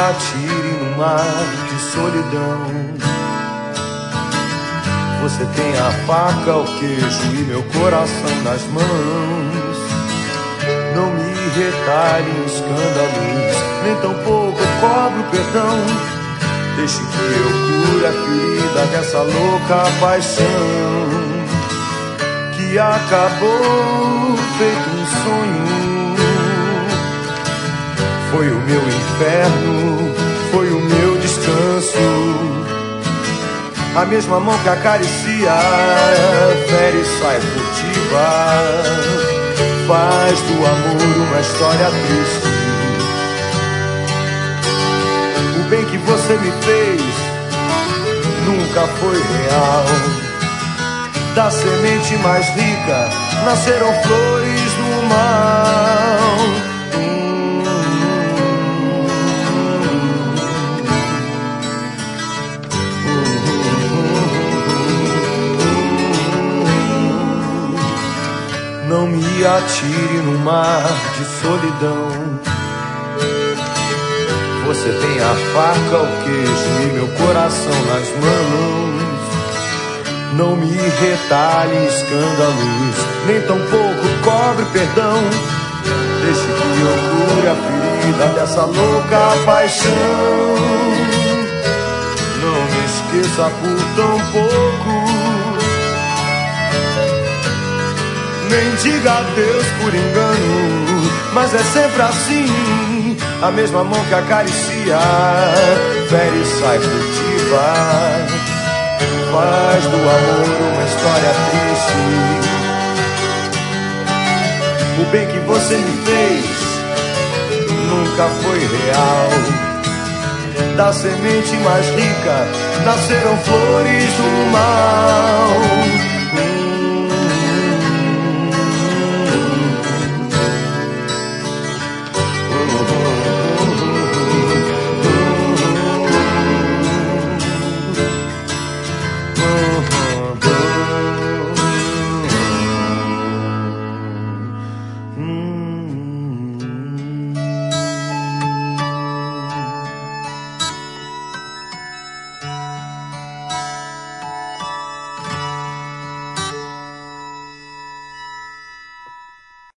atire no mar de solidão. Você tem a faca, o queijo e meu coração nas mãos. Não me retalhe em escândalos, nem tampouco cobro perdão. Deixe que eu cure a ferida dessa louca paixão que acabou feito um sonho. Foi o meu inferno, foi o meu descanso. A mesma mão que acaricia, fere e sai furtiva, faz do amor uma história triste. O bem que você me fez nunca foi real. Da semente mais rica nasceram flores do mal. Não me atire no mar de solidão. Você tem a faca, o queijo e meu coração nas mãos. Não me retalhe em escândalos, nem tampouco cobre perdão. Deixe que eu cure a ferida dessa louca paixão. Não me esqueça por tão pouco, nem diga adeus por engano. Mas é sempre assim, a mesma mão que acaricia, fere e sai furtiva, faz do amor uma história triste. O bem que você me fez nunca foi real. Da semente mais rica nasceram flores do